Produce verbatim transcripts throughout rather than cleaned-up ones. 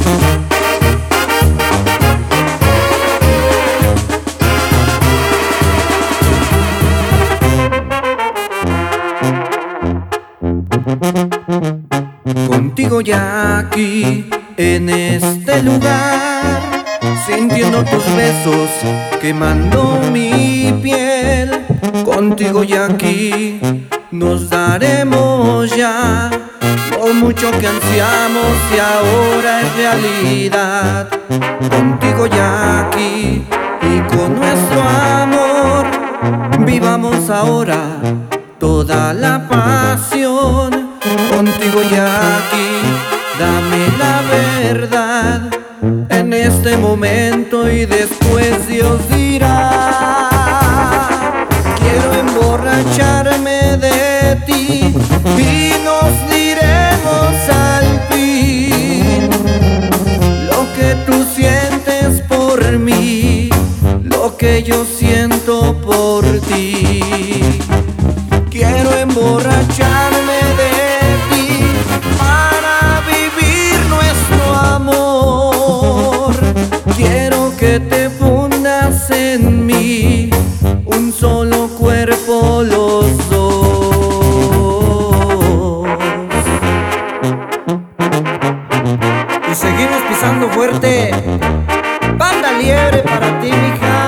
Contigo ya aquí, en este lugar, sintiendo tus besos, quemando mi piel. Contigo ya aquí, nos daremos ya lo mucho que ansiamos y ahora es realidad. Contigo ya aquí, y con nuestro amor, vivamos ahora toda la pasión. Contigo ya aquí, dame la verdad en este momento y después Dios dirá. Quiero emborracharme de ti y nos diremos al fin lo que tú sientes por mí, lo que yo siento por ti. Quiero emborracharme de ti para vivir nuestro amor. Quiero que te fundas en mí, un solo cuerpo los dos. Y seguimos pisando fuerte. Banda Liebre para ti, mija.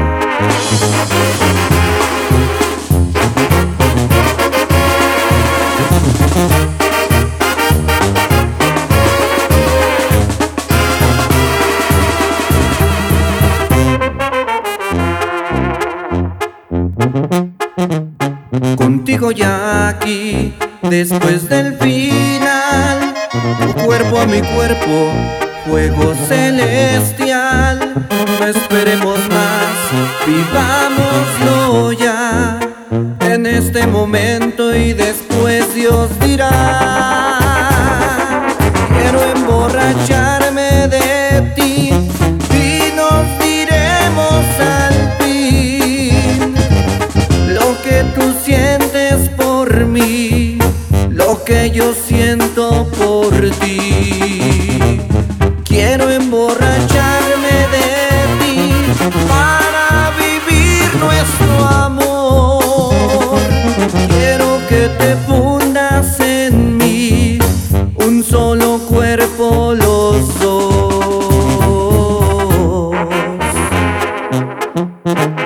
Contigo ya aquí, después del final, tu cuerpo a mi cuerpo, fuego celestial. No esperemos más, vivámoslo ya en este momento y después Dios dirá. Quiero emborracharme de ti y nos diremos al fin lo que tú sientes por mí, lo que yo siento por ti. Quiero emborracharme de ti para vivir nuestro amor. Quiero que te fundas en mí, un solo cuerpo los dos.